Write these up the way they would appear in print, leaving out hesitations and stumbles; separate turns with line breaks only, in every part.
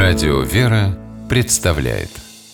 Радио «Вера» представляет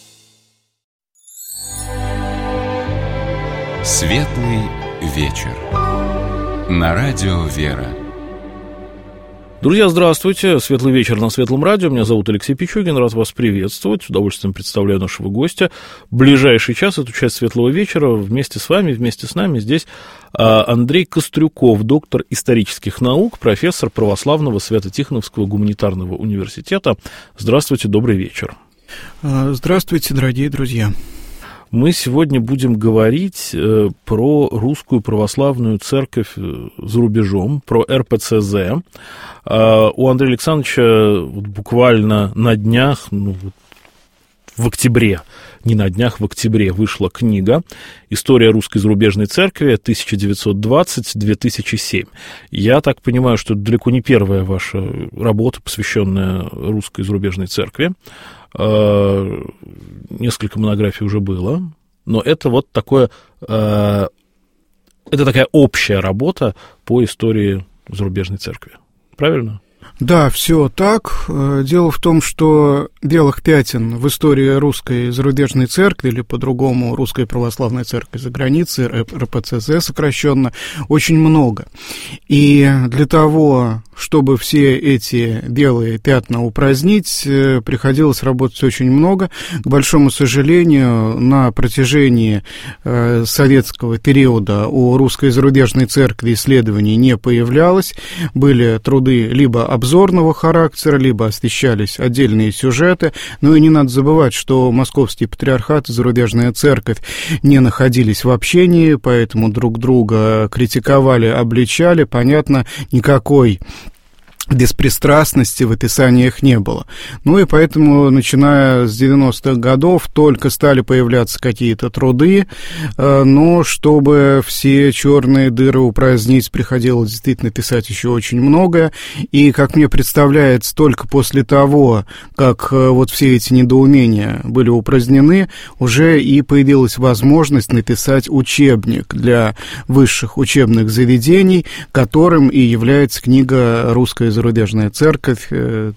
Светлый вечер на Радио «Вера».
Друзья, здравствуйте. Светлый вечер на Светлом радио. Меня зовут Алексей Пичугин. Рад вас приветствовать. С удовольствием представляю нашего гостя. Ближайший час, эту часть Светлого вечера, вместе с вами, вместе с нами здесь Андрей Кострюков, доктор исторических наук, профессор Православного Свято-Тихоновского гуманитарного университета. Здравствуйте, добрый вечер.
Здравствуйте, дорогие друзья.
Мы сегодня будем говорить про русскую православную церковь за рубежом, про РПЦЗ. У Андрея Александровича буквально на днях, в октябре, не на днях, в октябре вышла книга «История русской зарубежной церкви 1920-2007». Я так понимаю, что это далеко не первая ваша работа, посвященная русской зарубежной церкви. Несколько монографий уже было, но это вот такое, это такая общая работа по истории зарубежной церкви. Правильно?
Да, все так. Дело в том, что белых пятен в истории русской зарубежной церкви, или по-другому русской православной церкви за границей, РПЦЗ сокращенно, очень много. И для того, чтобы все эти белые пятна упразднить, приходилось работать очень много. К большому сожалению, на протяжении советского периода у русской зарубежной церкви исследований не появлялось. Были труды либо обзорного характера, либо освещались отдельные сюжеты. Ну и не надо забывать, что Московский патриархат и зарубежная церковь не находились в общении, поэтому друг друга критиковали, обличали. Понятно, никакой беспристрастности в описаниях не было. Ну и поэтому, начиная с 90-х годов, только стали появляться какие-то труды, но чтобы все черные дыры упразднить, приходилось действительно писать еще очень многое. И, как мне представляется, только после того, как вот все эти недоумения были упразднены, уже и появилась возможность написать учебник для высших учебных заведений, которым и является книга «Русская зарубежная церковь»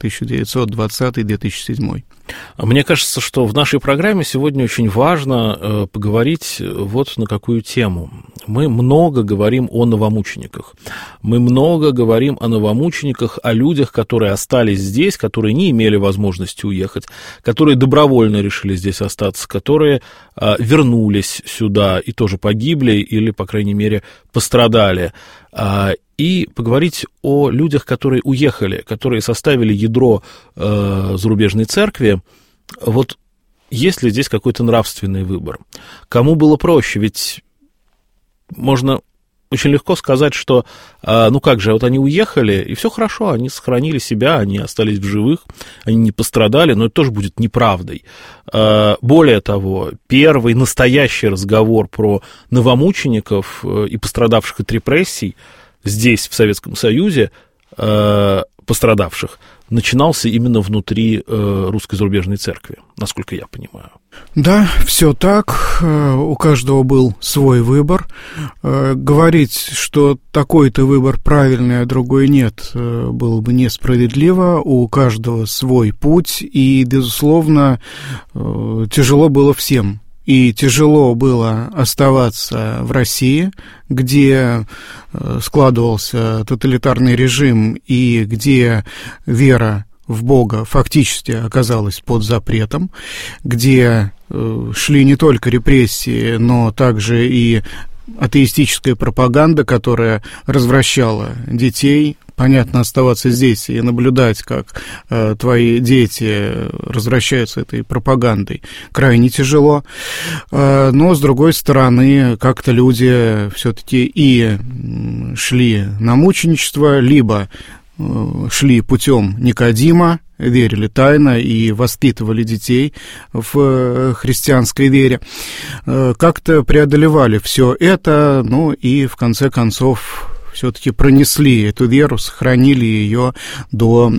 1920-2007.
Мне кажется, что в нашей программе сегодня очень важно поговорить вот на какую тему. Мы много говорим о новомучениках. Мы много говорим о новомучениках, о людях, которые остались здесь, которые не имели возможности уехать, которые добровольно решили здесь остаться, которые вернулись сюда и тоже погибли или, по крайней мере, пострадали. И поговорить о людях, которые уехали, которые составили ядро зарубежной церкви. Вот есть ли здесь какой-то нравственный выбор? Кому было проще? Ведь можно очень легко сказать, что, вот они уехали, и все хорошо, они сохранили себя, они остались в живых, они не пострадали, но это тоже будет неправдой. Более того, первый настоящий разговор про новомучеников и пострадавших от репрессий здесь, в Советском Союзе, пострадавших, начинался именно внутри русской зарубежной церкви, насколько я понимаю.
Да, все так. У каждого был свой выбор. Говорить, что такой-то выбор правильный, а другой нет, было бы несправедливо. У каждого свой путь, и, безусловно, тяжело было всем. И тяжело было оставаться в России, где складывался тоталитарный режим и где вера в Бога фактически оказалась под запретом, где шли не только репрессии, но также и атеистическая пропаганда, которая развращала детей. Понятно, оставаться здесь и наблюдать, как твои дети развращаются этой пропагандой, крайне тяжело. Но, с другой стороны, как-то люди все-таки и шли на мученичество, либо шли путем Никодима, верили тайно и воспитывали детей в христианской вере, как-то преодолевали все это, и в конце концов все-таки пронесли эту веру, сохранили ее до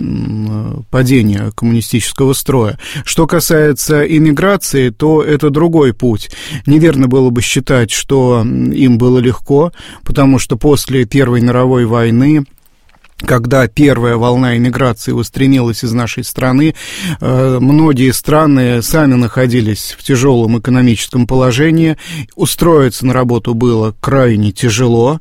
падения коммунистического строя. Что касается иммиграции, то это другой путь. Неверно было бы считать, что им было легко, потому что после Первой мировой войны когда первая волна эмиграции устремилась из нашей страны, многие страны сами находились в тяжелом экономическом положении, устроиться на работу было крайне тяжело,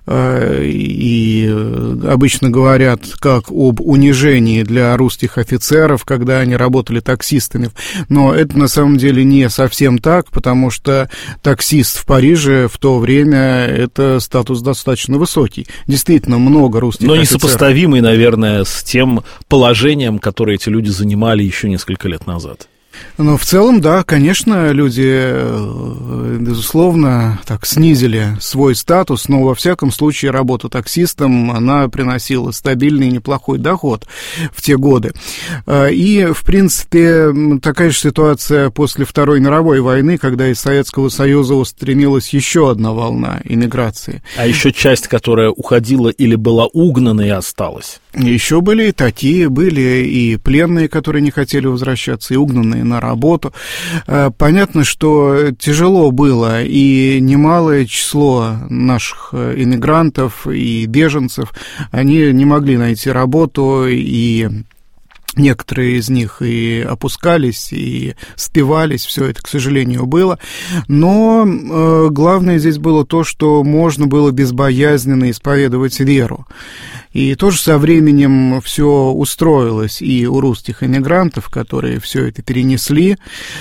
и обычно говорят как об унижении для русских офицеров, когда они работали таксистами, но это на самом деле не совсем так, потому что таксист в Париже в то время это статус достаточно высокий. Действительно, много русских офицеров.
Сопоставимый, наверное, с тем положением, которое эти люди занимали еще несколько лет назад.
Ну, в целом, да, конечно, люди, безусловно, так снизили свой статус, но, во всяком случае, работа таксистом, она приносила стабильный и неплохой доход в те годы. И, в принципе, такая же ситуация после Второй мировой войны, когда из Советского Союза устремилась еще одна волна эмиграции.
А еще часть, которая уходила или была угнана и осталась.
Еще были и такие, были и пленные, которые не хотели возвращаться, и угнанные на работу. Понятно, что тяжело было, и немалое число наших иммигрантов и беженцев, они не могли найти работу, и некоторые из них и опускались, и спивались, все это, к сожалению, было. Но главное здесь было то, что можно было безбоязненно исповедовать веру. И тоже со временем все устроилось и у русских эмигрантов, которые все это перенесли,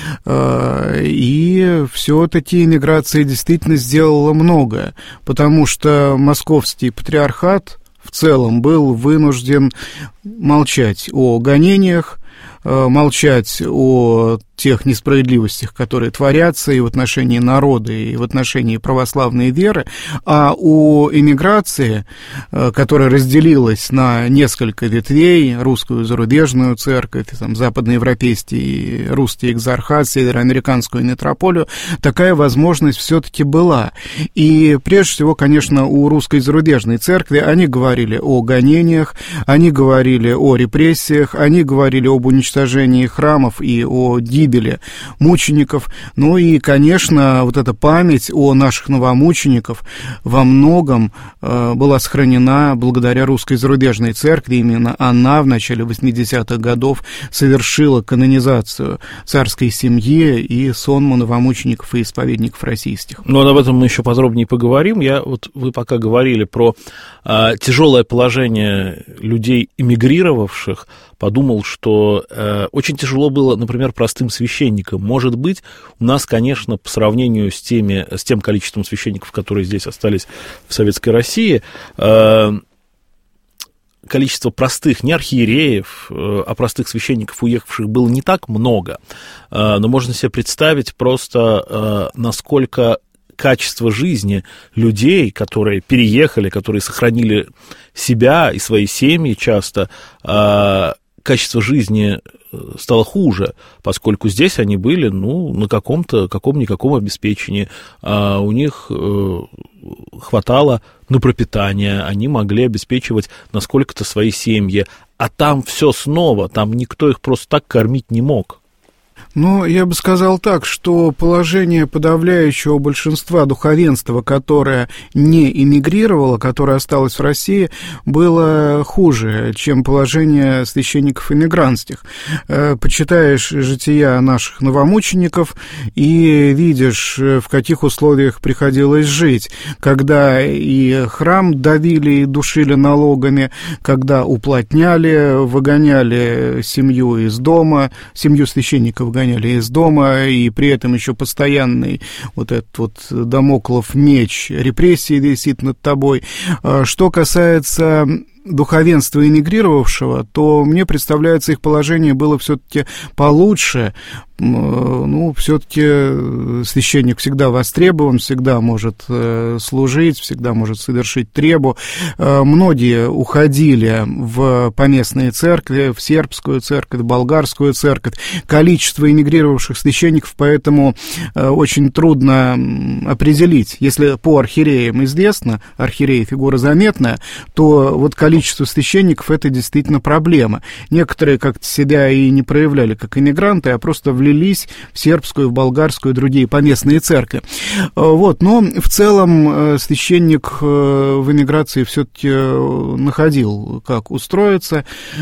и все-таки эмиграция действительно сделала многое, потому что московский патриархат в целом был вынужден молчать о гонениях, молчать о тех несправедливостях, которые творятся и в отношении народа, и в отношении православной веры, а у эмиграции, которая разделилась на несколько ветвей, русскую зарубежную церковь, там, западноевропейский русский экзархат, североамериканскую метрополию, такая возможность все-таки была. И прежде всего, конечно, у русской зарубежной церкви они говорили о гонениях, они говорили о репрессиях, они говорили об уничтожении храмов и о гибели мучеников. Ну и, конечно, вот эта память о наших новомучеников во многом была сохранена благодаря русской зарубежной церкви. Именно она в начале 80-х годов совершила канонизацию царской семьи и сонму новомучеников и исповедников российских.
Ну, об этом мы еще подробнее поговорим. Вы пока говорили про тяжелое положение людей, эмигрировавших, подумал, что очень тяжело было, например, простым священникам. Может быть, у нас, конечно, по сравнению с тем количеством священников, которые здесь остались в Советской России, количество простых, не архиереев, а простых священников, уехавших, было не так много. Но можно себе представить просто, насколько качество жизни людей, которые переехали, которые сохранили себя и свои семьи часто, качество жизни стало хуже, поскольку здесь они были, на каком-никаком обеспечении. У них хватало на пропитание, они могли обеспечивать насколько-то свои семьи. А там все снова, там никто их просто так кормить не мог.
Ну, я бы сказал так, что положение подавляющего большинства духовенства, которое не эмигрировало, которое осталось в России, было хуже, чем положение священников эмигрантских. Почитаешь жития наших новомучеников и видишь, в каких условиях приходилось жить, когда и храм давили и душили налогами, когда уплотняли, выгоняли семью из дома, семью священников выгоняли из дома, и при этом еще постоянный вот этот вот дамоклов меч репрессии висит над тобой. Что касается духовенства эмигрировавшего, то мне представляется, их положение было все-таки получше. Все-таки священник всегда востребован, всегда может служить, всегда может совершить требу. Многие уходили в поместные церкви, в сербскую церковь, в болгарскую церковь. Количество эмигрировавших священников, поэтому очень трудно определить. Если по архиереям известно, архиереи фигура заметная, то вот количество количество священников — это действительно проблема. Некоторые как-то себя и не проявляли как иммигранты, а просто влились в сербскую, в болгарскую и другие поместные церкви. Вот. Но в целом священник в эмиграции все-таки находил, как устроиться,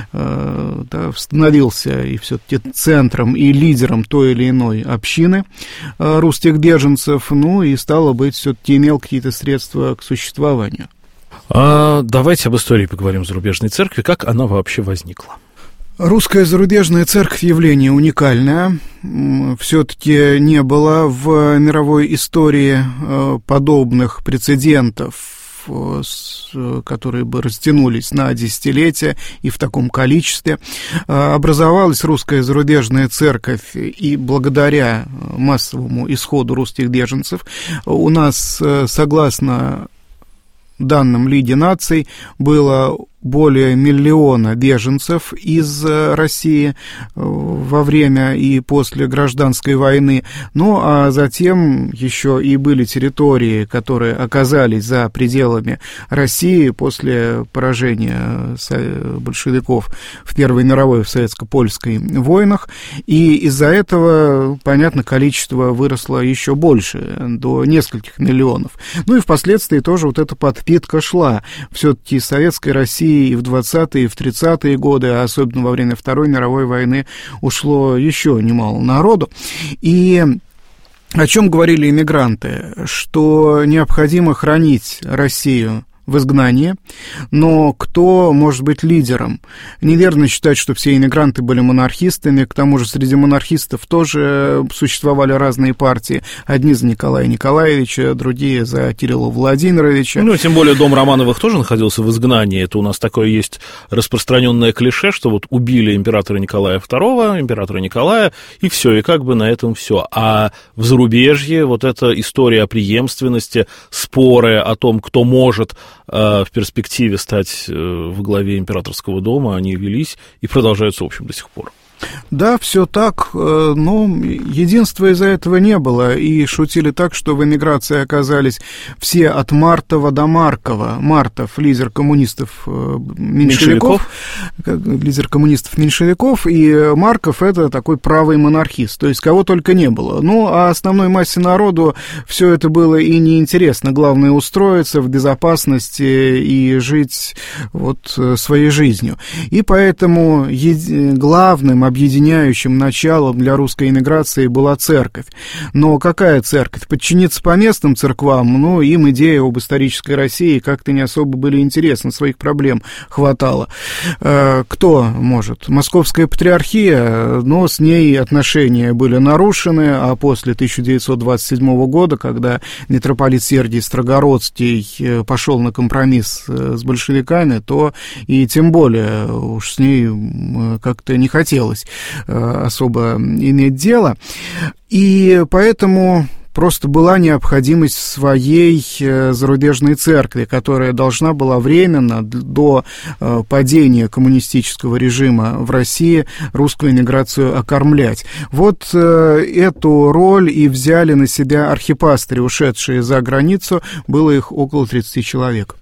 становился и все-таки центром и лидером той или иной общины русских беженцев, ну и, стало быть, все-таки имел какие-то средства к существованию.
Давайте об истории поговорим зарубежной церкви. Как она вообще возникла?
Русская зарубежная церковь — явление уникальное. Все-таки не было в мировой истории подобных прецедентов, которые бы растянулись на десятилетия и в таком количестве. Образовалась русская зарубежная церковь, и благодаря массовому исходу русских беженцев у нас, согласно данным Лиги наций, было более 1 миллиона беженцев из России во время и после гражданской войны. Ну, а затем еще и были территории, которые оказались за пределами России после поражения большевиков в Первой мировой, в советско-польской войнах. И из-за этого, понятно, количество выросло еще больше, до нескольких миллионов. Ну и впоследствии тоже вот эта подпитка шла. Все-таки из Советской России и в 20-е, и в 30-е годы, а особенно во время Второй мировой войны, ушло еще немало народу. И о чем говорили иммигранты? Что необходимо хранить Россию в изгнании, но кто может быть лидером? Неверно считать, что все иммигранты были монархистами, к тому же среди монархистов тоже существовали разные партии, одни за Николая Николаевича, другие за Кирилла Владимировича.
Ну, тем более дом Романовых тоже находился в изгнании, это у нас такое есть распространенное клише, что вот убили императора Николая II, императора Николая, и все, и как бы на этом все. А в зарубежье вот эта история о преемственности, споры о том, кто может в перспективе стать во главе императорского дома, они велись и продолжаются, в общем, до сих пор.
Да, все так, но единства из-за этого не было, и шутили так, что в эмиграции оказались все от Мартова до Маркова. Мартов — лидер коммунистов меньшевиков, лидер коммунистов-меньшевиков, и Марков — это такой правый монархист, то есть кого только не было. Ну, а основной массе народу все это было и неинтересно, главное — устроиться в безопасности и жить вот своей жизнью. И поэтому главным объединяющим началом для русской эмиграции была церковь. Но какая церковь? Подчиниться поместным церквам, ну, им идея об исторической России как-то не особо были интересны, своих проблем хватало. Кто может? Московская патриархия, но с ней отношения были нарушены, а после 1927 года, когда митрополит Сергий Строгородский пошел на компромисс с большевиками, то и тем более уж с ней как-то не хотелось особо иметь дело, и поэтому просто была необходимость в своей зарубежной церкви, которая должна была временно, до падения коммунистического режима в России, русскую эмиграцию окормлять. Вот эту роль и взяли на себя архипастыри, ушедшие за границу, было их около 30 человек.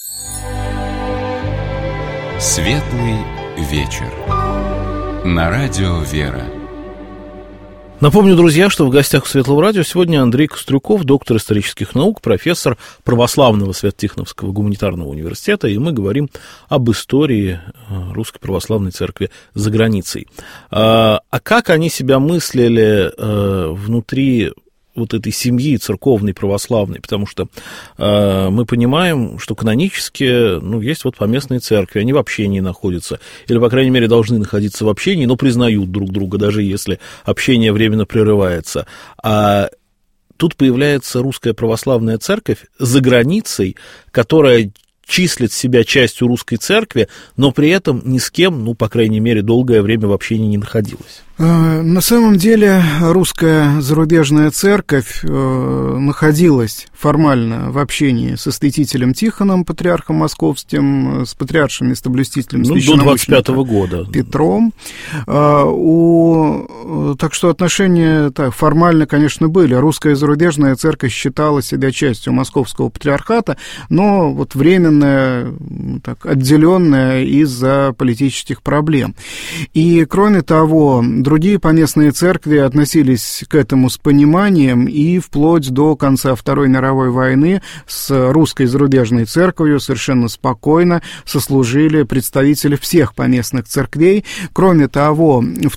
Светлый вечер. На радио «Вера».
Напомню, друзья, что в гостях у Светлого радио сегодня Андрей Кострюков, доктор исторических наук, профессор православного Свято-Тихоновского гуманитарного университета, и мы говорим об истории Русской Православной Церкви за границей. А как они себя мыслили внутри вот этой семьи церковной, православной, потому что мы понимаем, что канонически, ну, есть вот поместные церкви, они в общении находятся, или, по крайней мере, должны находиться в общении, но признают друг друга, даже если общение временно прерывается. А тут появляется Русская Православная Церковь за границей, которая числит себя частью русской церкви, но при этом ни с кем, ну, по крайней мере, долгое время в общении не находилась.
На самом деле русская зарубежная церковь находилась формально в общении со святителем Тихоном, патриархом московским, с патриаршим местоблюстителем священномученика
до 25 года
Петром. Так что отношения так, формально, конечно, были. Русская зарубежная церковь считала себя частью московского патриархата, но вот временно временное, так, отделенное из-за политических проблем. И, кроме того, другие поместные церкви относились к этому с пониманием и вплоть до конца Второй мировой войны с русской зарубежной церковью совершенно спокойно сослужили представители всех поместных церквей. Кроме того, в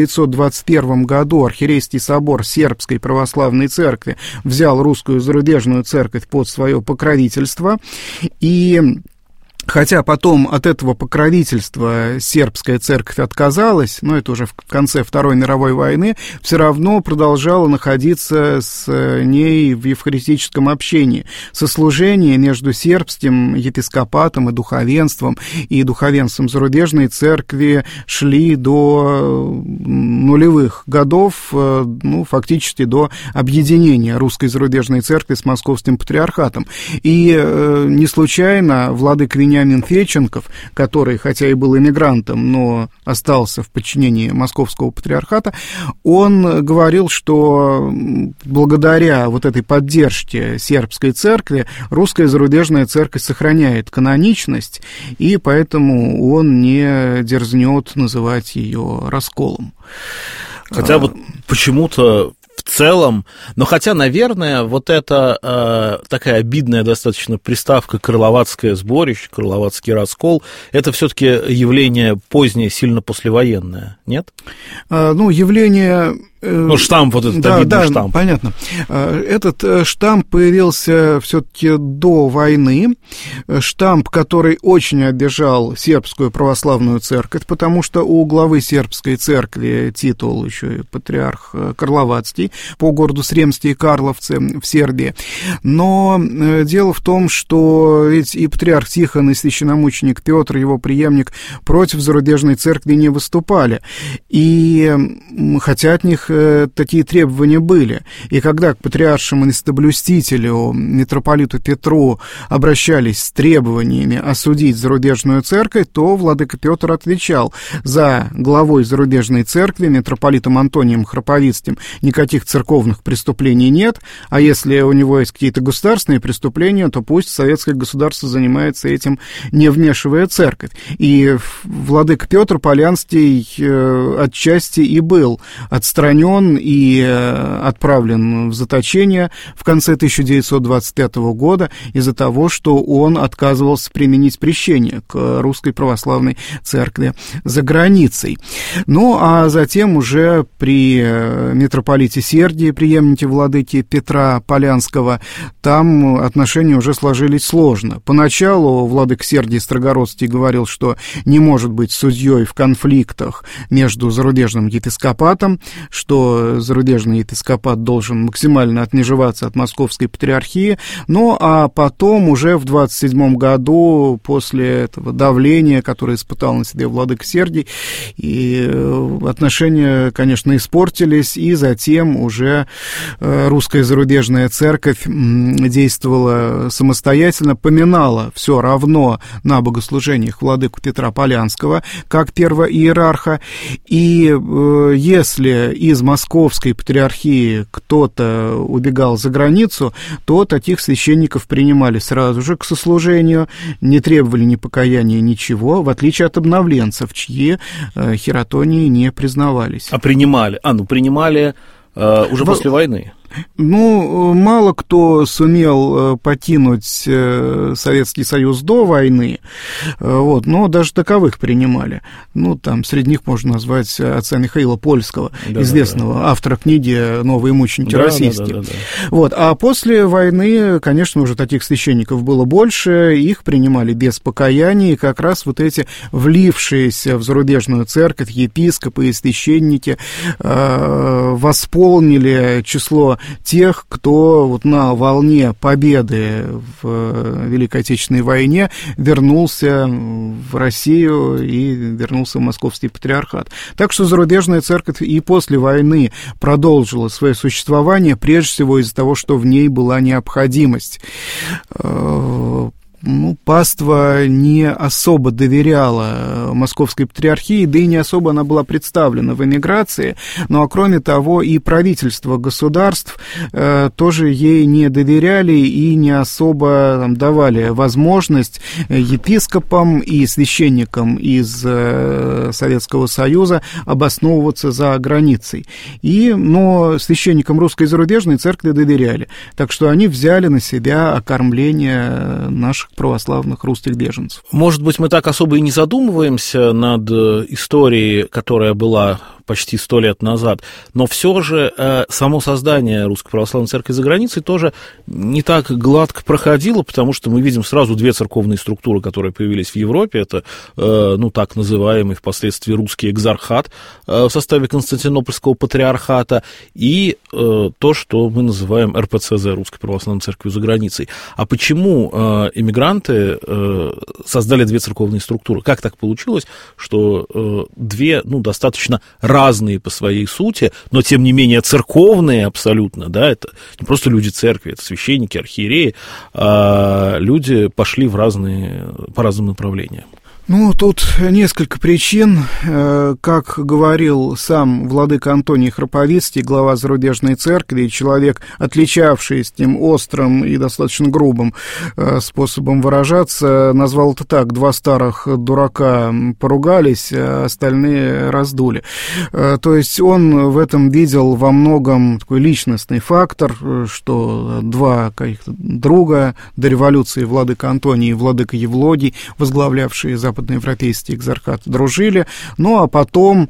1921 году Архиерейский собор Сербской православной церкви взял русскую зарубежную церковь под свое покровительство, и хотя потом от этого покровительства сербская церковь отказалась, но это уже в конце Второй мировой войны, все равно продолжала находиться с ней в евхаристическом общении. Сослужение между сербским епископатом и духовенством зарубежной церкви шли до нулевых годов, фактически до объединения русской зарубежной церкви с Московским патриархатом. И не случайно владыка Вениамин Федченков, который, хотя и был эмигрантом, но остался в подчинении Московского патриархата, он говорил, что благодаря вот этой поддержке сербской церкви русская зарубежная церковь сохраняет каноничность, и поэтому он не дерзнет называть ее расколом.
Хотя вот почему-то в целом, но хотя, наверное, вот эта такая обидная достаточно приставка «крыловацкое сборище», «крыловацкий раскол», это все-таки явление позднее, сильно послевоенное, нет?
Явление...
штамп, вот этот обидный штамп.
Понятно. Этот штамп появился все-таки до войны. Штамп, который очень обижал сербскую православную церковь, потому что у главы сербской церкви титул еще и патриарх Карловацкий по городу Сремсте и Карловце в Сербии. Но дело в том, что ведь и патриарх Тихон, и священномученик Петр, его преемник, против зарубежной церкви не выступали. И хотя от них такие требования были. И когда к патриаршему местоблюстителю, митрополиту Петру, обращались с требованиями осудить зарубежную церковь, то владыка Петр отвечал: за главой зарубежной церкви, митрополитом Антонием Храповицким, никаких церковных преступлений нет, а если у него есть какие-то государственные преступления, то пусть советское государство занимается этим, не вмешивая церковь. И владыка Петр Полянский отчасти и был отстранен и отправлен в заточение в конце 1925 года из-за того, что он отказывался применить прещение к русской православной церкви за границей. Ну, а затем уже при митрополите Сергии, преемнике владыки Петра Полянского, там отношения уже сложились сложно. Поначалу владыка Сергий Строгородский говорил, что не может быть судьей в конфликтах между зарубежным епископатом, что зарубежный епископат должен максимально отмежеваться от Московской патриархии. Ну, а потом уже в 27 году, после этого давления, которое испытал на себе владыка Сергий, и отношения, конечно, испортились, и затем уже русская зарубежная церковь действовала самостоятельно, поминала все равно на богослужениях владыку Петра Полянского как первого иерарха, и если из Московской патриархии кто-то убегал за границу, то таких священников принимали сразу же к сослужению, не требовали ни покаяния, ничего, в отличие от обновленцев, чьи хератонии не признавались.
А принимали? Принимали уже после войны?
Мало кто сумел покинуть Советский Союз до войны, но даже таковых принимали. Там среди них можно назвать отца Михаила Польского, известного автора книги «Новые мученики российские». А после войны, конечно, уже таких священников было больше, их принимали без покаяния, и как раз вот эти влившиеся в зарубежную церковь епископы и священники восполнили число тех, кто на волне победы в Великой Отечественной войне вернулся в Россию и вернулся в Московский патриархат. Так что зарубежная церковь и после войны продолжила свое существование, прежде всего из-за того, что в ней была необходимость. паства не особо доверяла Московской патриархии, да и не особо она была представлена в эмиграции. Ну, а кроме того, и правительства государств тоже ей не доверяли и не особо давали возможность епископам и священникам из Советского Союза обосновываться за границей. Но священникам русской и зарубежной церкви доверяли. Так что они взяли на себя окормление наших православных русских беженцев.
Может быть, мы так особо и не задумываемся над историей, которая была почти 100 лет назад, но все же само создание Русской Православной Церкви за границей тоже не так гладко проходило, потому что мы видим сразу две церковные структуры, которые появились в Европе. Это, так называемый впоследствии русский экзархат в составе Константинопольского патриархата и то, что мы называем РПЦЗ, Русской Православной Церковью за границей. А почему эмигранты создали две церковные структуры? Как так получилось, что две, достаточно разные по своей сути, но тем не менее церковные абсолютно, да, это не просто люди церкви, это священники, архиереи, а люди пошли по разным направлениям?
Тут несколько причин. Как говорил сам владыка Антоний Храповицкий, глава зарубежной церкви, человек, отличавшийся тем острым и достаточно грубым способом выражаться, назвал это так: два старых дурака поругались, а остальные раздули. То есть он в этом видел во многом такой личностный фактор, что два каких-то друга до революции, владыка Антоний и владыка Евлогий, возглавлявшие западноевропейский экзархат, дружили, а потом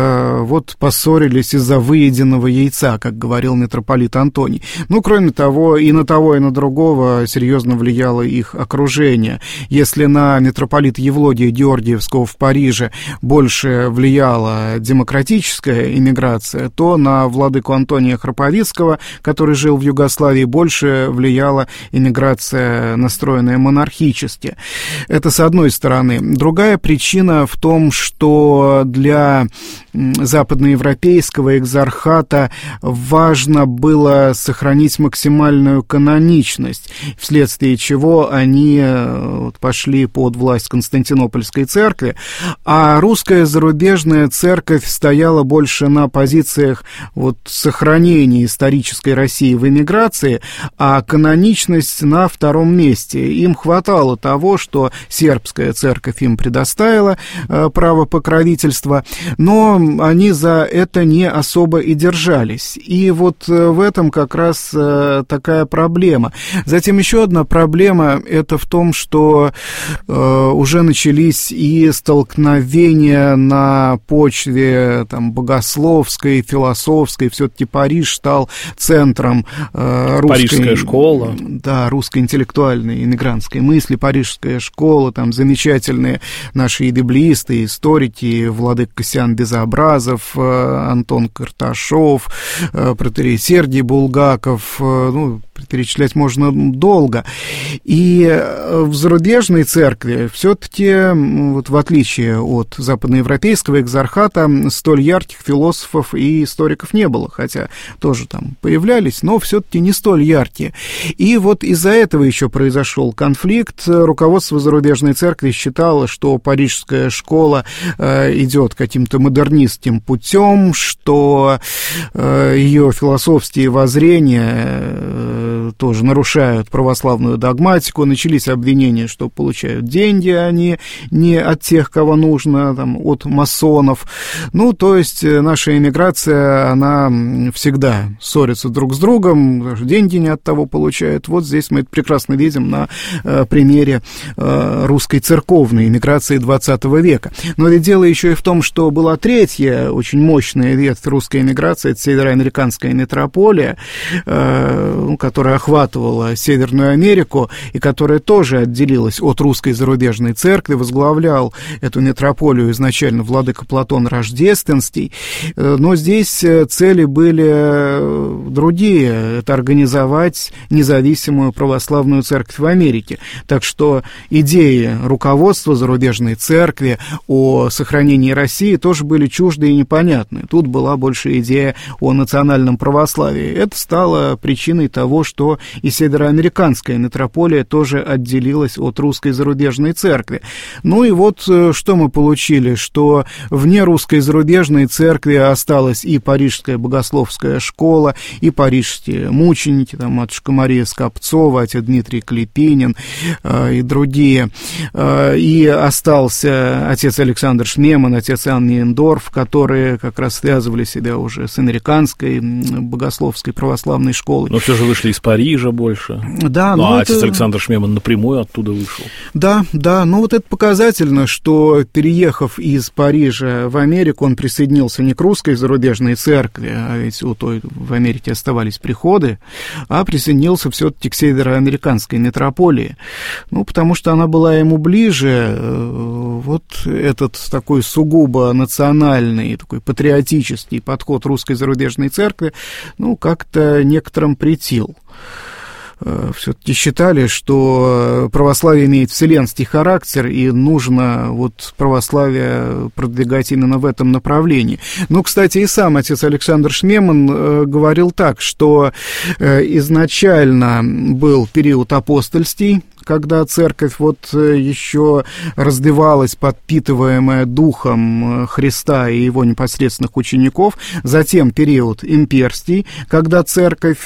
поссорились из-за выеденного яйца, как говорил митрополит Антоний. Кроме того, и на другого серьезно влияло их окружение. Если на митрополита Евлогия Георгиевского в Париже больше влияла демократическая иммиграция, то на владыку Антония Храповицкого, который жил в Югославии, больше влияла иммиграция, настроенная монархически. Это с одной стороны. Другая причина в том, что для западноевропейского экзархата важно было сохранить максимальную каноничность, вследствие чего они пошли под власть Константинопольской церкви, а русская зарубежная церковь стояла больше на позициях сохранения исторической России в эмиграции, а каноничность на втором месте. Им хватало того, что сербская церковь им предоставила право покровительства, но они за это не особо и держались. И в этом как раз такая проблема. Затем еще одна проблема — это в том, что уже начались и столкновения на почве богословской, философской. Все-таки Париж стал центром
Парижская школа.
Да, русской интеллектуальной иммигрантской мысли, Парижская школа, замечательные наши и библеисты, и историки, владыка Кассиан Безобразов, Антон Карташов, протоиерей Сергий Булгаков, перечислять можно долго. И в зарубежной церкви все-таки, в отличие от западноевропейского экзархата, столь ярких философов и историков не было, хотя тоже появлялись, но все-таки не столь яркие. И из-за этого еще произошел конфликт. Руководство зарубежной церкви считало, что парижская школа идет каким-то модернистским путем, что ее философские воззрения тоже нарушают православную догматику. Начались обвинения, что получают деньги они не от тех, кого нужно, от масонов. То есть наша эмиграция, она всегда ссорится друг с другом, потому что деньги не от того получают. Здесь мы это прекрасно видим на примере русской церковной эмиграции XX века. Но ведь дело еще и в том, что была третья очень мощная ветвь русской эмиграции, это североамериканская метрополия, которая охватывала Северную Америку и которая тоже отделилась от русской зарубежной церкви. Возглавлял эту метрополию изначально владыка Платон Рождественский, но здесь цели были другие. Это организовать независимую православную церковь в Америке. Так что идеи руководства зарубежной церкви о сохранении России тоже были чужды и непонятны. Тут была больше идея о национальном православии. Это стало причиной того, того, что и североамериканская митрополия тоже отделилась от русской зарубежной церкви. Ну и вот что мы получили, что вне русской зарубежной церкви осталась и Парижская богословская школа, и парижские мученики, там матушка Мария Скопцова, отец Дмитрий Клепинин и другие. И остался отец Александр Шмеман, отец Иоанн Мейндорф, которые как раз связывали себя уже с американской богословской православной школой.
Но все же вышли из Парижа больше.
Да,
ну, а отец Александр Шмеман напрямую оттуда вышел. Да,
ну вот это показательно, что, переехав из Парижа в Америку, он присоединился не к русской зарубежной церкви, а ведь у той в Америке оставались приходы, а присоединился все-таки к североамериканской митрополии. Ну, потому что она была ему ближе. Вот этот такой сугубо национальный, такой патриотический подход русской зарубежной церкви, ну, как-то некоторым претил. Все-таки считали, что православие имеет вселенский характер, и нужно вот православие продвигать именно в этом направлении. Ну, кстати, и сам отец Александр Шмеман говорил так, что изначально был период апостольский, когда церковь вот еще развивалась, подпитываемая духом Христа и его непосредственных учеников, затем период имперский, когда церковь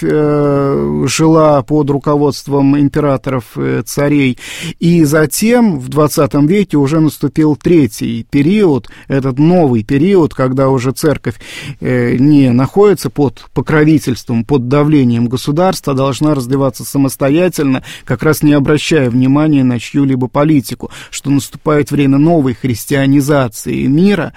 жила под руководством императоров, царей, и затем в 20 веке уже наступил третий период, этот новый период, когда уже церковь не находится под покровительством, под давлением государства, должна развиваться самостоятельно, как раз не обращая внимания на чью-либо политику, что наступает время новой христианизации мира,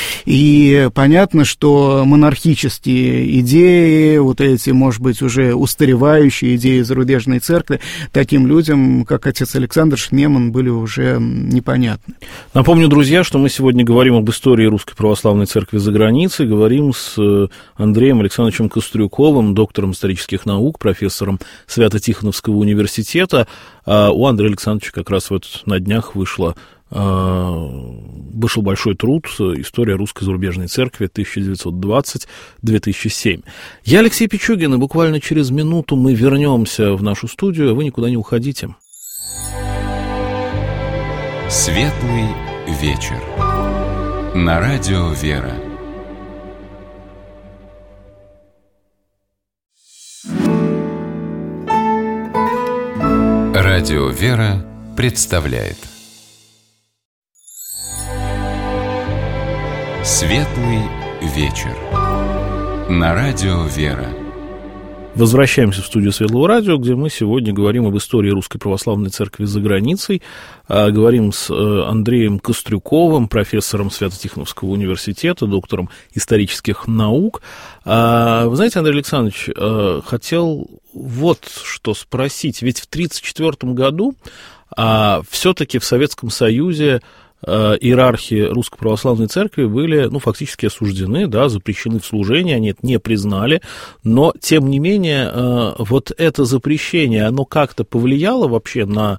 и понятно, что монархические идеи, вот эти, может быть, уже устаревающие идеи зарубежной церкви, таким людям, как отец Александр Шмеман, были уже непонятны.
Напомню, друзья, что мы сегодня говорим об истории Русской Православной Церкви за границей, говорим с Андреем Александровичем Кострюковым, доктором исторических наук, профессором Свято-Тихоновского университета. У Андрея Александровича как раз вот на днях вышел большой труд «История русской зарубежной церкви 1920-2007». Я Алексей Пичугин, и буквально через минуту мы вернемся в нашу студию, а вы никуда не уходите.
Светлый вечер. На радио «Вера». Радио «Вера» представляет Светлый вечер. На радио «Вера».
Возвращаемся в студию Светлого радио, где мы сегодня говорим об истории Русской Православной Церкви за границей. Говорим с Андреем Кострюковым, профессором Свято-Тихоновского университета, доктором исторических наук. Вы знаете, Андрей Александрович, хотел вот что спросить. Ведь в 1934 году все-таки в Советском Союзе иерархи Русской Православной Церкви были, фактически осуждены, да, запрещены в служении, они это не признали, но, тем не менее, вот это запрещение, оно как-то повлияло вообще на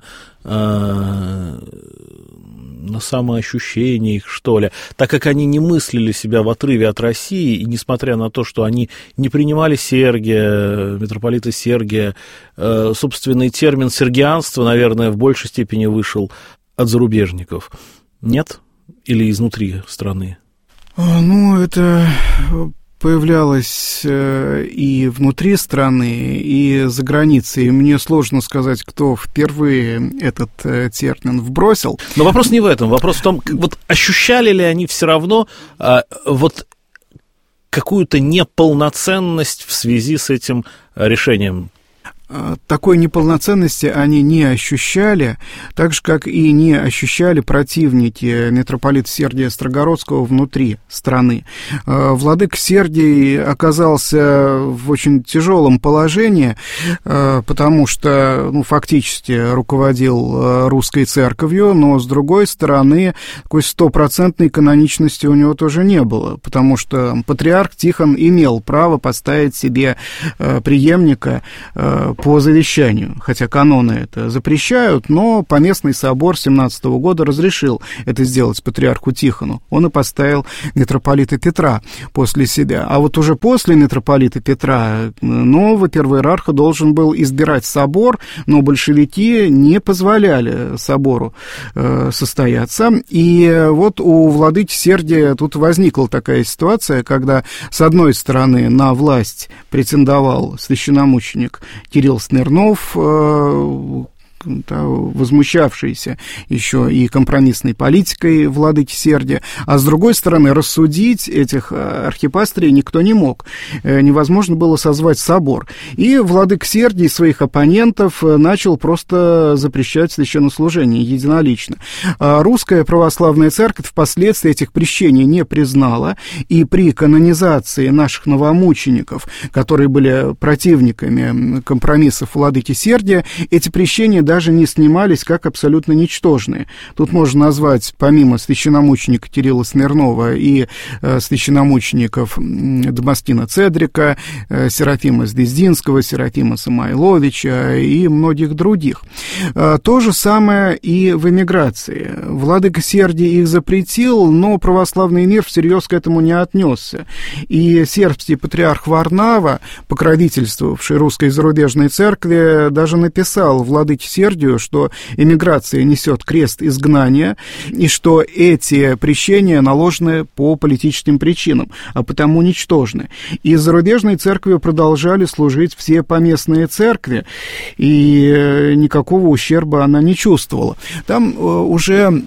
самоощущение их, что ли, так как они не мыслили себя в отрыве от России, и несмотря на то, что они не принимали Сергия, митрополита Сергия, собственный термин «сергианство», наверное, в большей степени вышел от зарубежников. Нет? Или изнутри страны?
Это появлялось и внутри страны, и за границей. И мне сложно сказать, кто впервые этот термин вбросил.
Но вопрос не в этом. Вопрос в том, вот ощущали ли они все равно вот какую-то неполноценность в связи с этим решением?
Такой неполноценности они не ощущали, так же, как и не ощущали противники митрополита Сергия Строгородского внутри страны. Владыка Сергий оказался в очень тяжелом положении, потому что, фактически руководил русской церковью, но, с другой стороны, такой стопроцентной каноничности у него тоже не было, потому что патриарх Тихон имел право поставить себе преемника по завещанию, хотя каноны это запрещают, но Поместный собор 17 года разрешил это сделать патриарху Тихону. Он и поставил митрополита Петра после себя. А вот уже после митрополита Петра нового первоиерарха должен был избирать собор, но большевики не позволяли собору состояться. И вот у владыки Сергия тут возникла такая ситуация, когда, с одной стороны, на власть претендовал священномученик Кирилл Смирнов, возмущавшийся еще и компромиссной политикой владыки Сергия, а с другой стороны, рассудить этих архипастырей никто не мог. Невозможно было созвать собор. И владыка Сергий своих оппонентов начал просто запрещать священнослужение единолично. Русская православная церковь впоследствии этих прещений не признала, и при канонизации наших новомучеников, которые были противниками компромиссов владыки Сергия, эти прещения даже не снимались как абсолютно ничтожные. Тут можно назвать, помимо священномученика Кирилла Смирнова и священномучеников Дамаскина Цедрика, Серафима Звездинского, Серафима Самойловича и многих других. То же самое и в эмиграции. Владыка Сергий их запретил, но православный мир всерьез к этому не отнесся. И сербский патриарх Варнава, покровительствовавший русской зарубежной церкви, даже написал владыке Сергию, что эмиграция несет крест изгнания, и что эти прещения наложены по политическим причинам, а потому ничтожны. И зарубежной церкви продолжали служить все поместные церкви, и никакого ущерба она не чувствовала. Там уже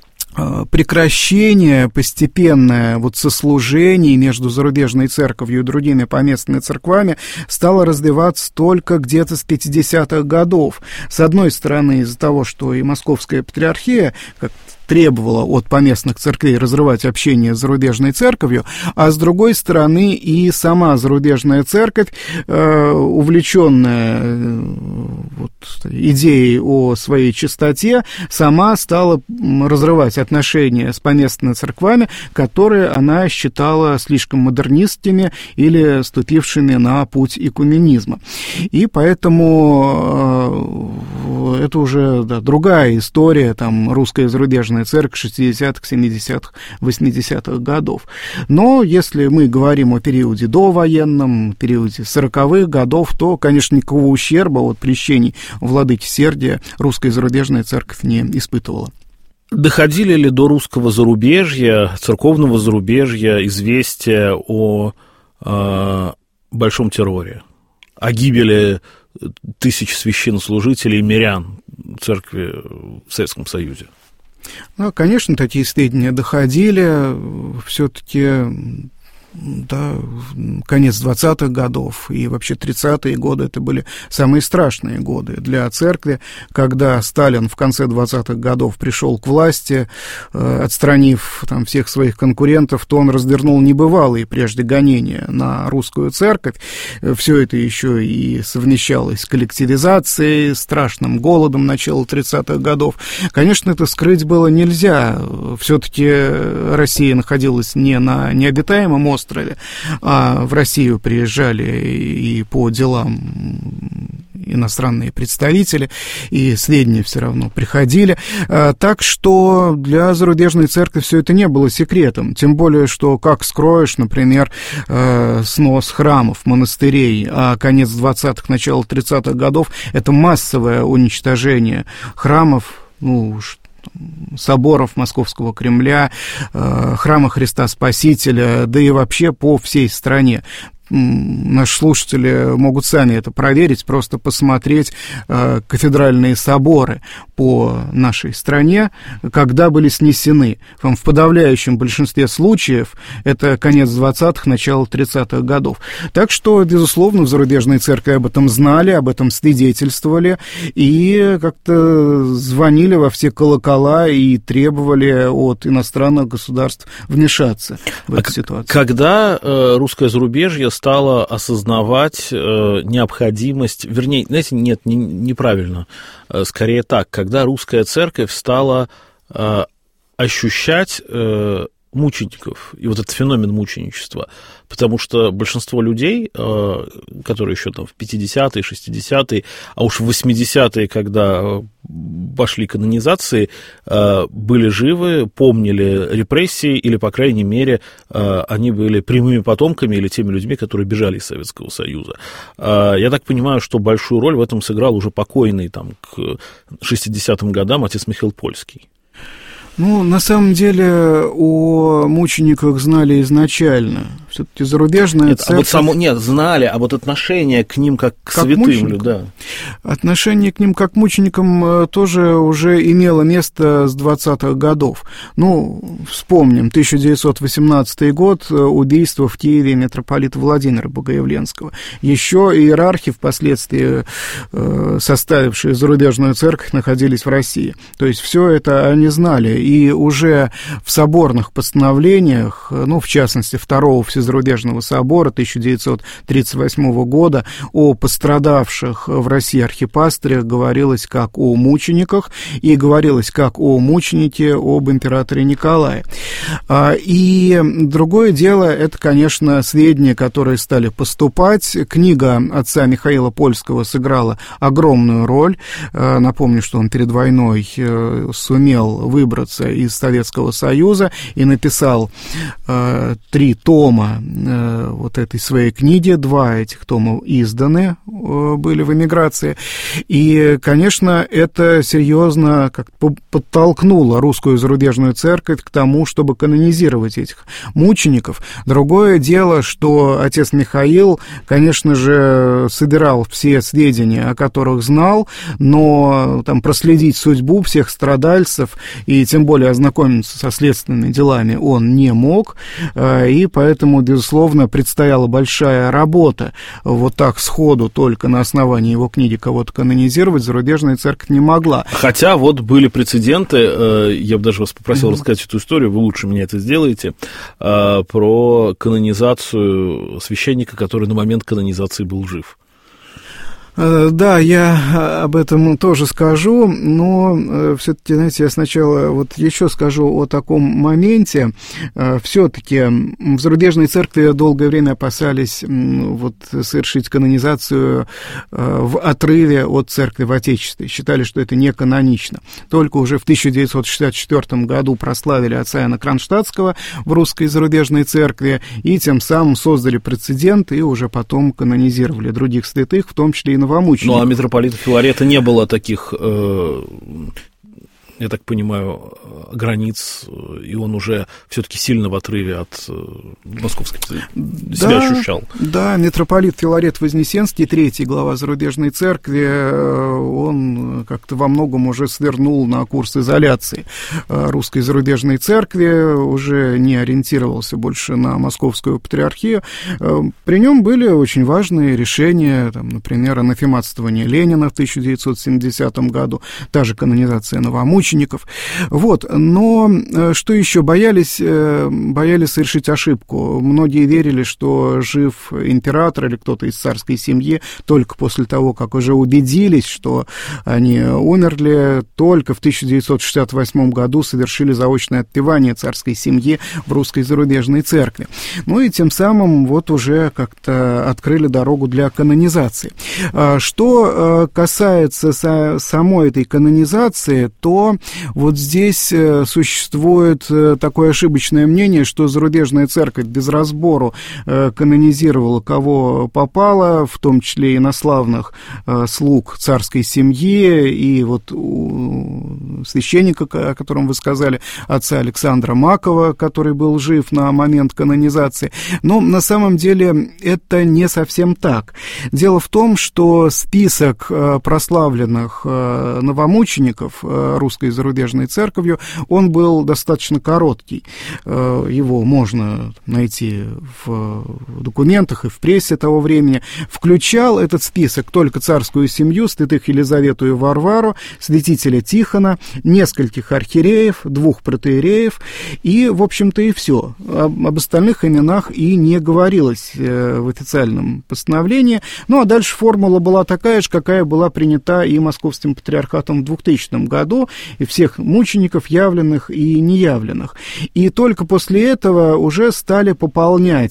прекращение постепенное вот сослужений между зарубежной церковью и другими поместными церквами стало развиваться только где-то с 50-х годов. С одной стороны, из-за того, что и Московская патриархия как требовала от поместных церквей разрывать общение с зарубежной церковью, а с другой стороны и сама зарубежная церковь, увлеченная идеей о своей чистоте, сама стала разрывать отношения с поместными церквами, которые она считала слишком модернистскими или ступившими на путь экуменизма. И поэтому это уже другая история, там, русская и зарубежная церковь 60-х, 70-х, 80-х годов. Но если мы говорим о периоде довоенном, периоде 40-х годов, то, конечно, никакого ущерба от прещений владыки Сергия русская и зарубежная церковь не испытывала.
Доходили ли до русского зарубежья, церковного зарубежья, известия о большом терроре, о гибели тысяч священнослужителей и мирян церкви в Советском Союзе?
Ну, конечно, такие сведения доходили. Все-таки, да, конец 20-х годов и вообще 30-е годы — это были самые страшные годы для церкви, когда Сталин в конце 20-х годов пришел к власти, отстранив там всех своих конкурентов, то он развернул небывалые прежде гонения на русскую церковь. Все это еще и совмещалось с коллективизацией, страшным голодом начала 30-х годов. Конечно, это скрыть было нельзя. Все-таки Россия находилась не на необитаемом острове, а в Россию приезжали и по делам иностранные представители, и сведения все равно приходили. Так что для зарубежной церкви все это не было секретом. Тем более, что как скроешь, например, снос храмов, монастырей, а конец 20-х, начало 30-х годов — это массовое уничтожение храмов, соборов Московского Кремля, храма Христа Спасителя, да и вообще по всей стране. Наши слушатели могут сами это проверить, просто посмотреть кафедральные соборы по нашей стране, когда были снесены. В подавляющем большинстве случаев это конец 20-х, начало 30-х годов. Так что, безусловно, в зарубежной церкви об этом знали, об этом свидетельствовали и как-то звонили во все колокола и требовали от иностранных государств вмешаться в эту ситуацию.
Когда русское зарубежье стала осознавать необходимость, вернее, знаете, нет, неправильно, скорее так, когда русская церковь стала ощущать мучеников и вот этот феномен мученичества, потому что большинство людей, которые еще там в 50-е, 60-е, а уж в 80-е, когда пошли канонизации, были живы, помнили репрессии, или, по крайней мере, они были прямыми потомками или теми людьми, которые бежали из Советского Союза. Я так понимаю, что большую роль в этом сыграл уже покойный там, к 60-м годам отец Михаил Польский.
Ну, на самом деле, о мучениках знали изначально. Все-таки зарубежная церковь...
знали, а вот отношение к ним как к святым, да.
Отношение к ним как к мученикам тоже уже имело место с 20-х годов. Ну, вспомним, 1918 год, убийство в Киеве митрополита Владимира Богоявленского. Еще иерархи, впоследствии составившие зарубежную церковь, находились в России. То есть все это они знали. И уже в соборных постановлениях, ну, в частности, Второго Всезарубежного собора 1938 года о пострадавших в России архипастырях говорилось как о мучениках и говорилось как о мученике об императоре Николае. И другое дело, это, конечно, сведения, которые стали поступать. Книга отца Михаила Польского сыграла огромную роль. Напомню, что он перед войной сумел выбраться из Советского Союза и написал 3 тома вот этой своей книги, 2 этих тома изданы были в эмиграции, и, конечно, это серьезно как-то подтолкнуло русскую зарубежную церковь к тому, чтобы канонизировать этих мучеников. Другое дело, что отец Михаил, конечно же, собирал все сведения, о которых знал, но там проследить судьбу всех страдальцев и тем более ознакомиться со следственными делами он не мог, и поэтому, безусловно, предстояла большая работа. Вот так сходу только на основании его книги кого-то канонизировать зарубежная церковь не могла.
Хотя вот были прецеденты, я бы даже вас попросил рассказать эту историю, вы лучше меня это сделаете, про канонизацию священника, который на момент канонизации был жив.
Да, я об этом тоже скажу, но все-таки, знаете, я сначала вот еще скажу о таком моменте. Все-таки в зарубежной церкви долгое время опасались вот совершить канонизацию в отрыве от церкви в Отечестве. Считали, что это не канонично. Только уже в 1964 году прославили отца Иоанна Кронштадтского в русской зарубежной церкви и тем самым создали прецедент и уже потом канонизировали других святых, в том числе и новомучеников.
Ну, а митрополита Филарета не было таких, я так понимаю, границ, и он уже все-таки сильно в отрыве от московской себя ощущал.
Да, митрополит Филарет Вознесенский, 3-й глава зарубежной церкви, он как-то во многом уже свернул на курс изоляции русской зарубежной церкви, уже не ориентировался больше на московскую патриархию. При нем были очень важные решения, там, например, анафематствование Ленина в 1970 году, та же канонизация новомучеников. Вот, но что еще? Боялись совершить ошибку. Многие верили, что жив император или кто-то из царской семьи только после того, как уже убедились, что они умерли, только в 1968 году совершили заочное отпевание царской семьи в русской зарубежной церкви. Ну и тем самым вот уже как-то открыли дорогу для канонизации. Что касается самой этой канонизации, то вот здесь существует такое ошибочное мнение, что зарубежная церковь без разбору канонизировала кого попало, в том числе и инославных слуг царской семьи, и вот у священника, о котором вы сказали, отца Александра Макова, который был жив на момент канонизации. Но на самом деле это не совсем так. Дело в том, что список прославленных новомучеников русской зарубежной церковью, он был достаточно короткий. Его можно найти в документах и в прессе того времени. Включал этот список только царскую семью, святых Елизавету и Варвару, святителя Тихона, нескольких архиереев, 2 протоиереев, и, в общем-то, и все. Об остальных именах и не говорилось в официальном постановлении. Ну, а дальше формула была такая же, какая была принята и Московским патриархатом в 2000 году. и всех мучеников, явленных и неявленных. И только после этого уже стали пополнять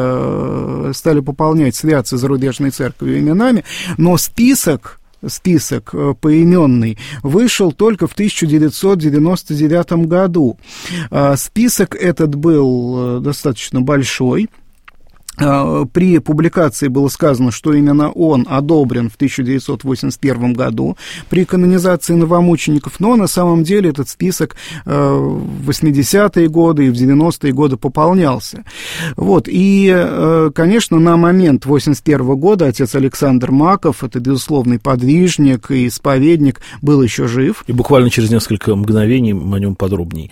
святцы зарубежной церкви именами, но список поименный вышел только в 1999 году. Список этот был достаточно большой. При публикации было сказано, что именно он одобрен в 1981 году при канонизации новомучеников, но на самом деле этот список в 80-е годы и в 90-е годы пополнялся. Вот. И, конечно, на момент 81 года отец Александр Маков, это безусловный подвижник и исповедник, был еще жив.
И буквально через несколько мгновений о нем подробней.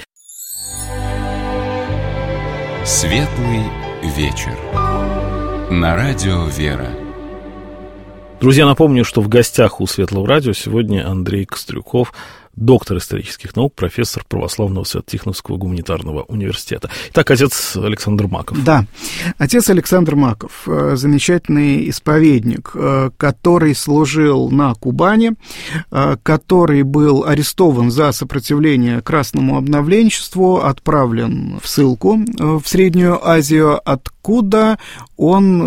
Светлый вечер. На радио «Вера».
Друзья, напомню, что в гостях у Светлого радио сегодня Андрей Кострюков, доктор исторических наук, профессор православного Свято-Тихоновского гуманитарного университета. Итак, отец Александр Маков.
Да, отец Александр Маков, замечательный исповедник, который служил на Кубани, который был арестован за сопротивление красному обновленчеству, отправлен в ссылку в Среднюю Азию, откуда он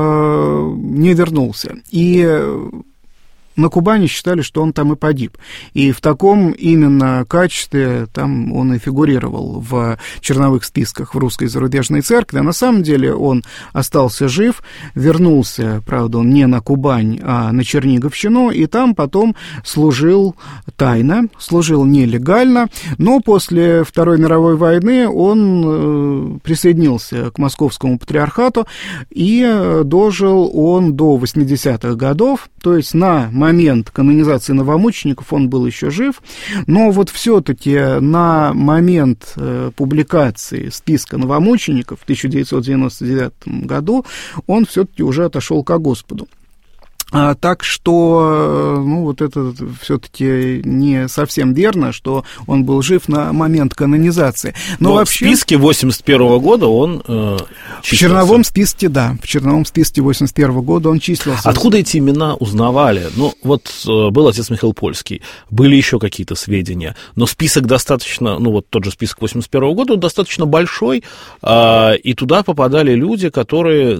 не вернулся. И на Кубани считали, что он там и погиб. И в таком именно качестве там он и фигурировал в черновых списках в Русской зарубежной церкви. А на самом деле он остался жив, вернулся, правда, он не на Кубань, а на Черниговщину, и там потом служил тайно, служил нелегально, но после Второй мировой войны он присоединился к Московскому патриархату, и дожил он до 80-х годов, то есть на момент канонизации новомучеников он был еще жив, но вот все-таки на момент публикации списка новомучеников в 1999 году он все-таки уже отошел ко Господу. Так что, вот это все-таки не совсем верно, что он был жив на момент канонизации. Но вообще,
в списке 81 года он числился.
В черновом списке, да, в черновом списке 81 года он числился.
Откуда эти имена узнавали? Был отец Михаил Польский, были еще какие-то сведения, но список достаточно, тот же список 81 года, он достаточно большой, и туда попадали люди, которые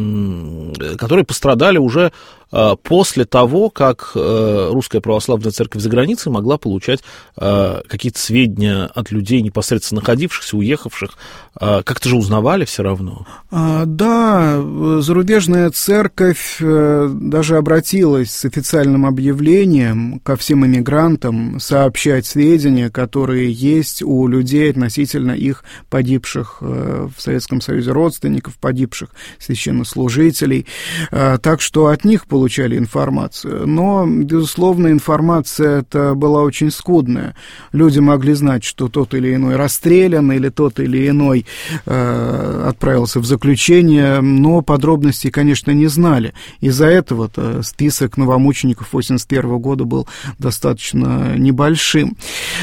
пострадали уже после того, как Русская Православная Церковь за границей могла получать какие-то сведения от людей, непосредственно находившихся, уехавших. Как-то же узнавали все равно.
Да, зарубежная церковь даже обратилась с официальным объявлением ко всем иммигрантам сообщать сведения, которые есть у людей относительно их погибших в Советском Союзе родственников, погибших священнослужителей. Так что от них получали информацию. Но, безусловно, информация эта была очень скудная. Люди могли знать, что тот или иной расстрелян, или тот или иной отправился в заключение, но подробностей, конечно, не знали. Из-за этого-то список новомучеников 81 года был достаточно небольшим.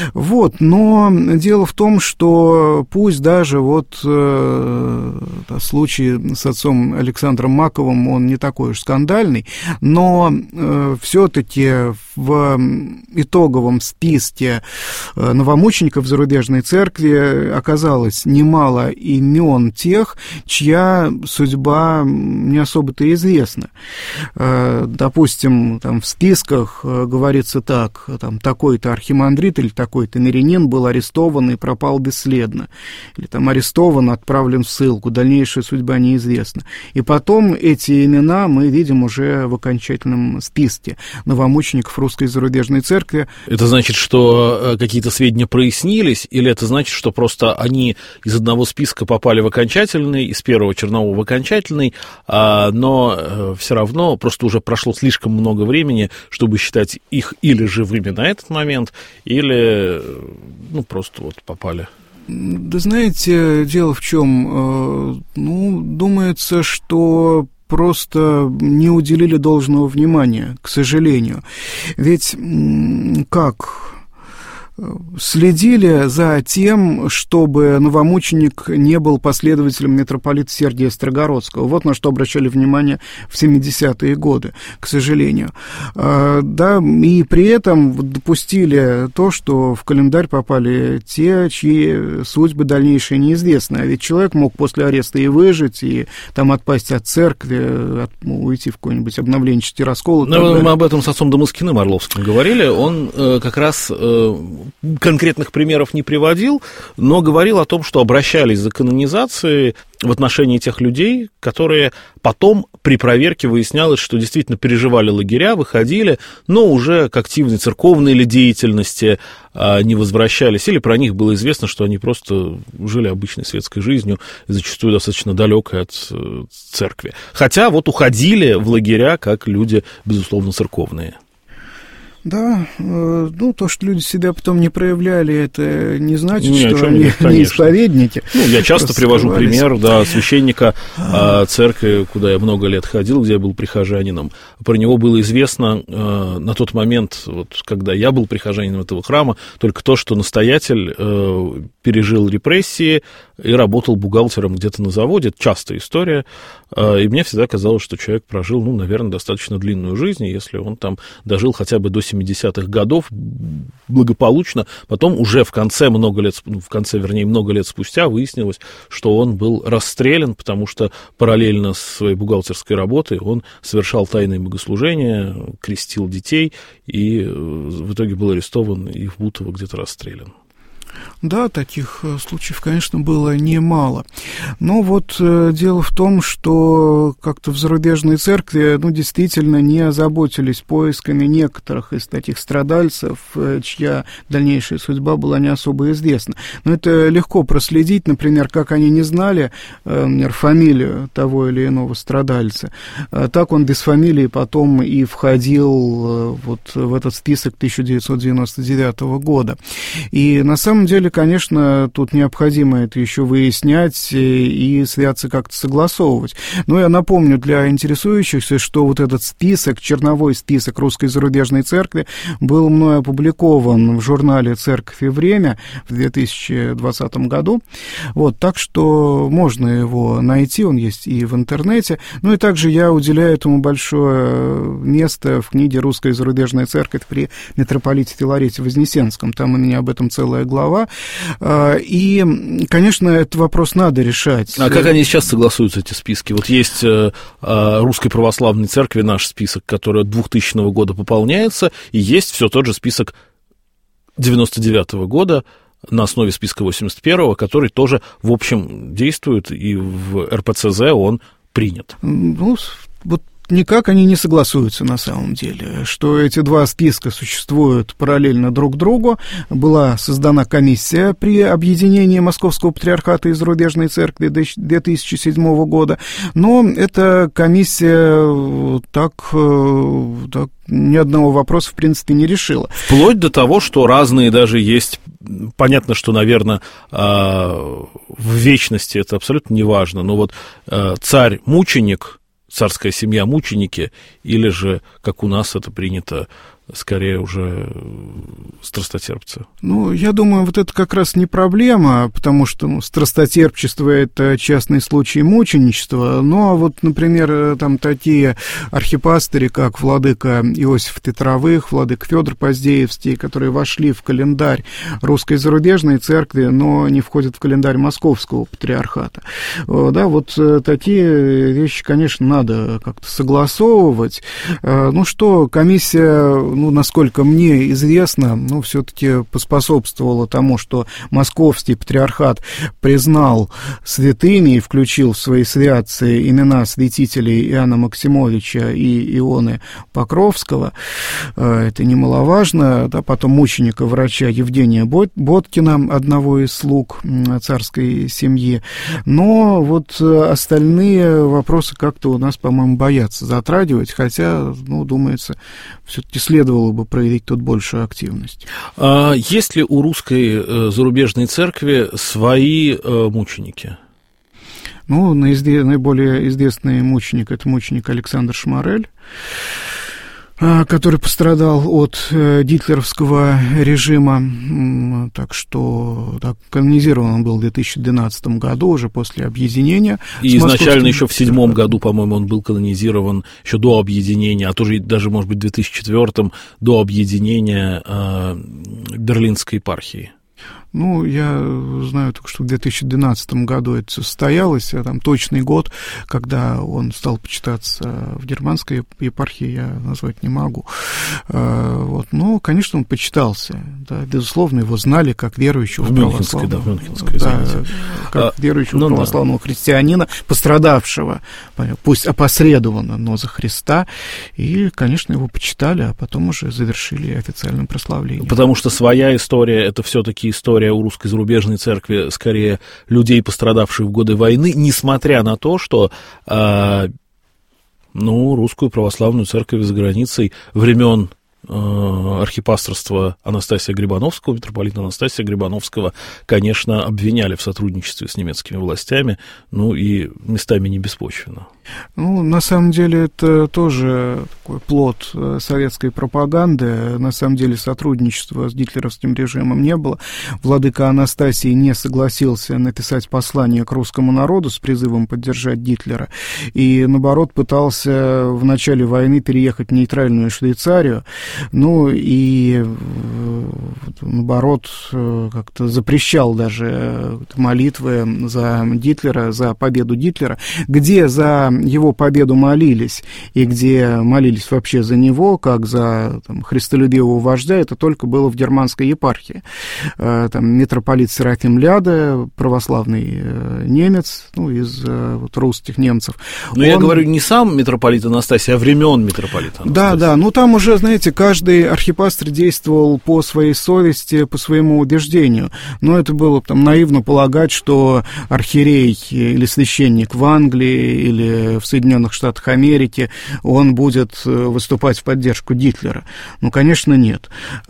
Но дело в том, что пусть даже случай с отцом Александром Маковым, он не такой уж скандальный, но все-таки в итоговом списке новомучеников зарубежной церкви оказалось немало имен тех, чья судьба не особо-то известна. Допустим, там в списках говорится так, там такой-то архимандрит или такой-то мирянин был арестован и пропал бесследно, или там арестован, отправлен в ссылку, дальнейшая судьба неизвестна. И потом эти имена мы видим уже в окончательном списке новомучеников Русской зарубежной церкви.
Это значит, что какие-то сведения прояснились, или это значит, что просто они из одного списка попали в окончательный, из первого чернового в окончательный, но все равно просто уже прошло слишком много времени, чтобы считать их или живыми на этот момент, или просто попали?
Да знаете, дело в чем? Думается, что просто не уделили должного внимания, к сожалению. Ведь как следили за тем, чтобы новомученик не был последователем митрополита Сергия Строгородского. Вот на что обращали внимание в 70-е годы, к сожалению. Да, и при этом допустили то, что в календарь попали те, чьи судьбы дальнейшие неизвестны. А ведь человек мог после ареста и выжить, и там отпасть от церкви, уйти в какой-нибудь обновленческий раскол.
Мы об этом с отцом Дамаскиным Орловским говорили. Он как раз конкретных примеров не приводил, но говорил о том, что обращались за канонизацией в отношении тех людей, которые потом при проверке выяснялось, что действительно переживали лагеря, выходили, но уже к активной церковной или деятельности не возвращались, или про них было известно, что они просто жили обычной светской жизнью, зачастую достаточно далекой от церкви. Хотя вот уходили в лагеря как люди, безусловно, церковные.
Да, ну, то, что люди себя потом не проявляли, это не значит, что они не исповедники.
Ну, я часто привожу пример, да, священника церкви, куда я много лет ходил, где я был прихожанином. Про него было известно на тот момент, вот, когда я был прихожанином этого храма, только то, что настоятель пережил репрессии и работал бухгалтером где-то на заводе. Это частая история. И мне всегда казалось, что человек прожил, ну, наверное, достаточно длинную жизнь, и если он там дожил хотя бы до 70-х годов благополучно, потом уже много лет спустя выяснилось, что он был расстрелян, потому что параллельно с своей бухгалтерской работой он совершал тайные богослужения, крестил детей, и в итоге был арестован и в Бутово где-то расстрелян.
Да, таких случаев, конечно, было немало. Но вот дело в том, что как-то в зарубежной церкви, ну, действительно не озаботились поисками некоторых из таких страдальцев, чья дальнейшая судьба была не особо известна. Но это легко проследить, например, как они не знали, например, фамилию того или иного страдальца. Так он без фамилии потом и входил вот в этот список 1999 года. И на самом деле, конечно, тут необходимо это еще выяснять и связаться как-то согласовывать. Но я напомню для интересующихся, что вот этот список, черновой список Русской зарубежной церкви был мной опубликован в журнале «Церковь и время» в 2020 году. Вот, так что можно его найти, он есть и в интернете. Ну и также я уделяю этому большое место в книге «Русская зарубежная церковь» при митрополите Филарете Вознесенском. Там у меня об этом целая глава. И, конечно, этот вопрос надо решать.
А как они сейчас согласуются, эти списки? Вот есть Русской Православной Церкви наш список, который от 2000 года пополняется, и есть все тот же список 99 года на основе списка 81-го, который тоже, в общем, действует, и в РПЦЗ он принят.
Ну, вот никак они не согласуются на самом деле, что эти два списка существуют параллельно друг другу. Была создана комиссия при объединении Московского патриархата и зарубежной церкви 2007 года, но эта комиссия так ни одного вопроса, в принципе, не решила.
Вплоть до того, что разные даже есть. Понятно, что, наверное, в вечности это абсолютно не важно, но вот царь-мученик, царская семья мученики, или же, как у нас это принято, скорее уже страстотерпцы?
Ну, я думаю, вот это как раз не проблема, потому что страстотерпчество — это частный случай мученичества. Ну, а вот, например, там такие архипастыри, как владыка Иосиф Тетровых, владыка Федор Поздеевский, которые вошли в календарь Русской зарубежной церкви, но не входят в календарь Московского патриархата. Да, вот такие вещи, конечно, надо как-то согласовывать. Ну что, комиссия, ну, насколько мне известно, ну, все-таки поспособствовало тому, что Московский патриархат признал святыми и включил в свои святцы имена святителей Иоанна Максимовича и Ионы Покровского. Это немаловажно. Да, потом мученика-врача Евгения Боткина, одного из слуг царской семьи. Но вот остальные вопросы как-то у нас, по-моему, боятся затрагивать, хотя, ну, думается, все-таки следовало бы проявить тут большую активность.
А есть ли у Русской зарубежной церкви свои мученики?
Ну, наиболее известный мученик — это мученик Александр Шмарель. который пострадал от гитлеровского режима. Так что канонизирован он был в 2012 году, уже после объединения.
И изначально еще в 2007 году, по-моему, он был канонизирован еще до объединения, а тоже даже, может быть, в 2004 до объединения Берлинской епархии.
Ну, я знаю только, что в 2012 году это все состоялось, а там точный год, когда он стал почитаться в германской епархии, я назвать не могу. Вот. Но, конечно, он почитался. Да, безусловно, его знали как верующего православного.
В Мюнхенской,
как верующего православного христианина, пострадавшего, пусть опосредованно, но за Христа. И, конечно, его почитали, а потом уже завершили официальным прославлением.
Потому что своя история — это все-таки история у русской зарубежной церкви, скорее, людей, пострадавших в годы войны, несмотря на то, что русскую православную церковь за границей времен архипасторства Анастасия Грибановского, митрополита Анастасия Грибановского, конечно, обвиняли в сотрудничестве с немецкими властями, и местами не беспочвенно.
На самом деле, это тоже такой плод советской пропаганды. На самом деле, сотрудничества с гитлеровским режимом не было. Владыка Анастасий не согласился написать послание к русскому народу с призывом поддержать Гитлера. И, наоборот, пытался в начале войны переехать в нейтральную Швейцарию. И, наоборот, как-то запрещал даже молитвы за Гитлера, за победу Гитлера, где за его победу молились, и где молились вообще за него, как за христолюбивого вождя, это только было в германской епархии. Митрополит Серафим Ляда, православный немец, из русских немцев.
Я говорю не сам митрополит Анастасий, а времен митрополита Анастасия.
Да, там уже, знаете, каждый архипастырь действовал по своей совести, по своему убеждению. Но это было наивно полагать, что архиерей или священник в Англии или в Соединенных Штатах Америки, он будет выступать в поддержку Гитлера. Конечно, нет.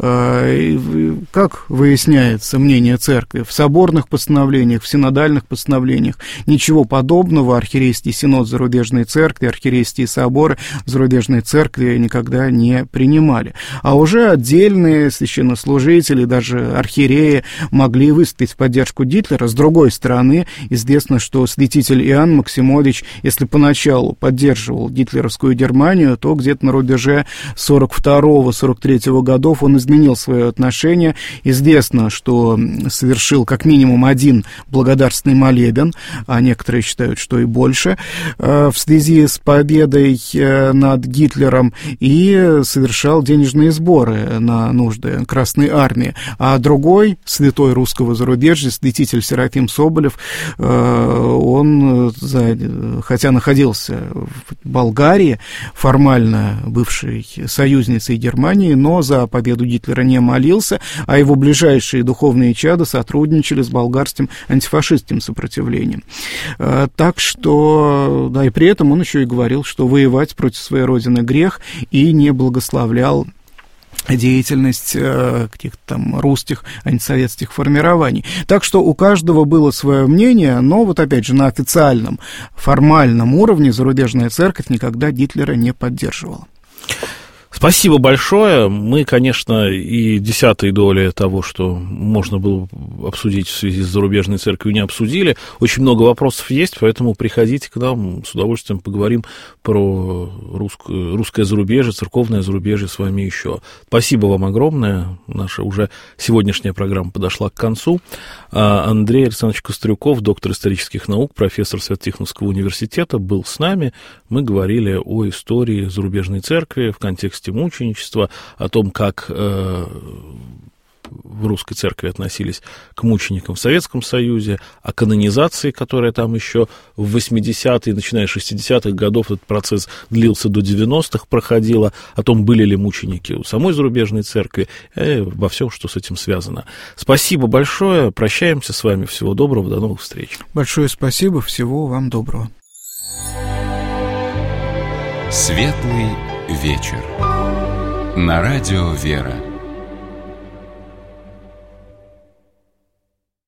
Как выясняется мнение церкви, в соборных постановлениях, в синодальных постановлениях ничего подобного архиерейский синод зарубежной церкви, архиерейские соборы зарубежной церкви никогда не принимали. А уже отдельные священнослужители, даже архиереи, могли выступить в поддержку Гитлера. С другой стороны, известно, что святитель Иоанн Максимович, если поначалу поддерживал гитлеровскую Германию, то где-то на рубеже 42-43 годов он изменил свое отношение. Известно, что совершил как минимум один благодарственный молебен, а некоторые считают, что и больше, в связи с победой над Гитлером, и совершал денежные сборы на нужды Красной Армии. А другой, святой русского зарубежья, святитель Серафим Соболев, он, хотя находился в Болгарии, формально бывшей союзницей Германии, но за победу Гитлера не молился, а его ближайшие духовные чада сотрудничали с болгарским антифашистским сопротивлением. Так что, и при этом он еще и говорил, что воевать против своей родины грех, и не благословлял деятельность каких-то русских антисоветских формирований. Так что у каждого было свое мнение, но опять же на официальном, формальном уровне зарубежная церковь никогда Гитлера не поддерживала.
Спасибо большое. Мы, конечно, и десятой доли того, что можно было обсудить в связи с зарубежной церковью, не обсудили. Очень много вопросов есть, поэтому приходите к нам, с удовольствием поговорим про русское зарубежье, церковное зарубежье с вами еще. Спасибо вам огромное. Наша уже сегодняшняя программа подошла к концу. Андрей Александрович Кострюков, доктор исторических наук, профессор Свято-Тихоновского университета, был с нами. Мы говорили о истории зарубежной церкви в контексте мученичества, о том, как в русской церкви относились к мученикам в Советском Союзе, о канонизации, которая там еще в 80-е, начиная с 60-х годов, этот процесс длился до 90-х, проходило, о том, были ли мученики у самой зарубежной церкви, во всем, что с этим связано. Спасибо большое, прощаемся с вами, всего доброго, до новых встреч.
Большое спасибо, всего вам доброго.
Светлый вечер. На радио «Вера».